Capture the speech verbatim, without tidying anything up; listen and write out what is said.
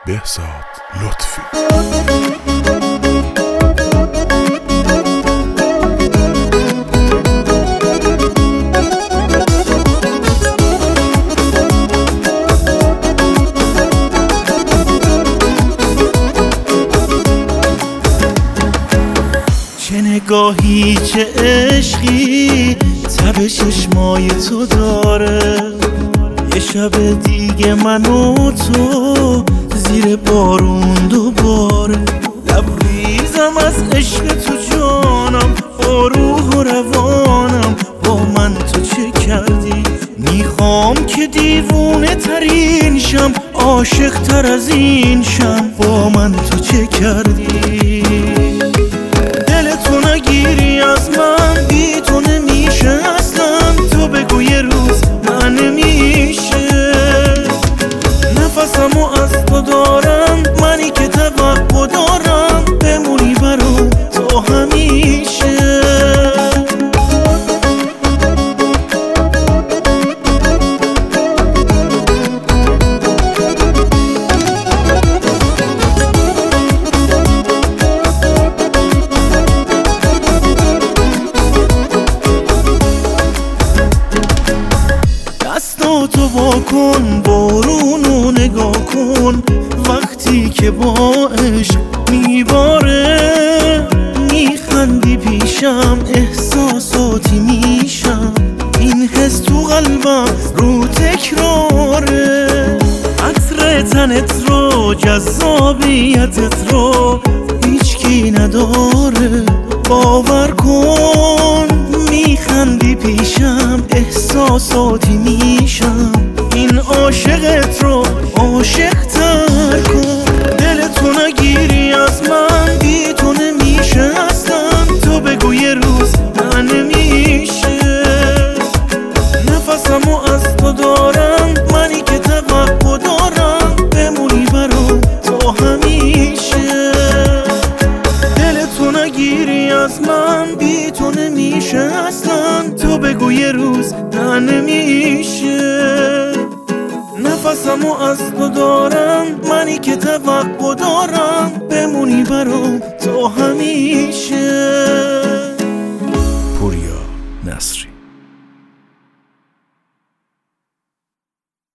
بهزاد لطفی. چه نگاهی چه عشقی تب چشمای تو داره، یه شب دیگه من و تو زیر بارون دوباره. لبریزم از عشق تو جانم، با روح و روانم با من تو چه کردی؟ میخوام که دیوونه ترین شم، عاشق تر از این شم، با من تو چه کردی؟ دلتو نگیری از من، بی تو نمیشه اصلا، تو بگو یه روز من نمیشه. نفسمو از تو دارم، منی که توقع دارم بمونی برام تو همیشه. دستاتو واکن، بارونو نگاه کن، وقتی که با عشق میباره. میخندی پیشم، احساساتی میشم، این حس تو قلبم رو تکراره. عطر تنت رو، جذابیتت رو هیچکی نداره، باور کن. میخندی پیشم، احساساتی میشم، این عاشقت رو عاشق تر کن. دلتو نگیری از من، بی تو نمیشه اصلا، تو بگو یه روز من نمیشه. نفسمو از تو دارم، منی که توقع دارم بمونی برام تو همیشه. دلتو نگیری از من، بی تو نمیشه اصلا، تو بگو یه روز نه نمیشه. نفسمو از تو دارم، منی که توقع دارم بمونی برام تو همیشه.